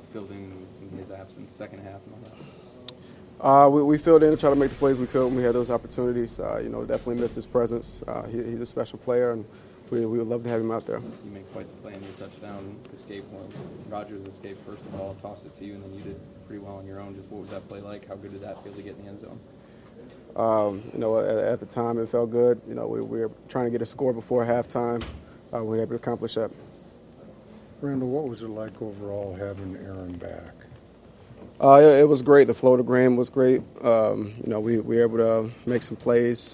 filled in his absence, second half and all that? We filled in and tried to make the plays we could when we had those opportunities. Definitely missed his presence. He's a special player, and we would love to have him out there. You make quite the play on your touchdown escape when Rodgers escaped first of all, tossed it to you, and then you did pretty well on your own. Just what was that play like? How good did that feel to get in the end zone? At the time it felt good. We were trying to get a score before halftime. We were able to accomplish that. Randall, what was it like overall having Aaron back? It was great. The flow of the game was great. We were able to make some plays,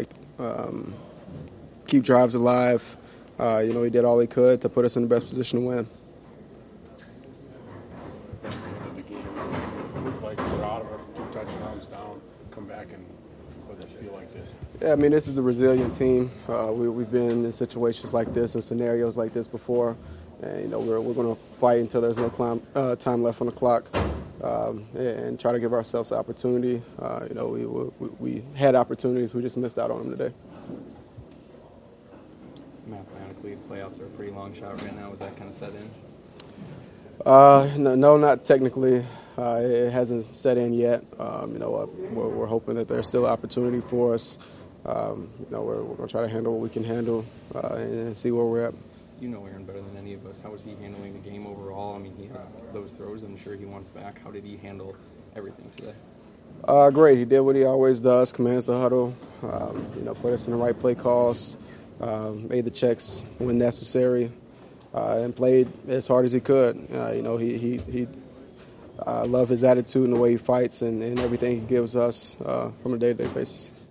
keep drives alive. He did all he could to put us in the best position to win. The game looked like we're out of it, 2 touchdowns down, come back and let us feel like this. Yeah, this is a resilient team. We've been in situations like this and scenarios like this before. And, we're going to fight until there's no time left on the clock. And try to give ourselves an opportunity. We had opportunities, we just missed out on them today. Mathematically, the playoffs are a pretty long shot right now. Was that kind of set in? No, not technically. It hasn't set in yet. We're hoping that there's still an opportunity for us. We're going to try to handle what we can handle and see where we're at. You know Aaron better than any of us. How was he handling the game overall? He had those throws. I'm sure he wants back. How did he handle everything today? Great. He did what he always does, commands the huddle, put us in the right play calls, made the checks when necessary, and played as hard as he could. I love his attitude and the way he fights and everything he gives us from a day-to-day basis.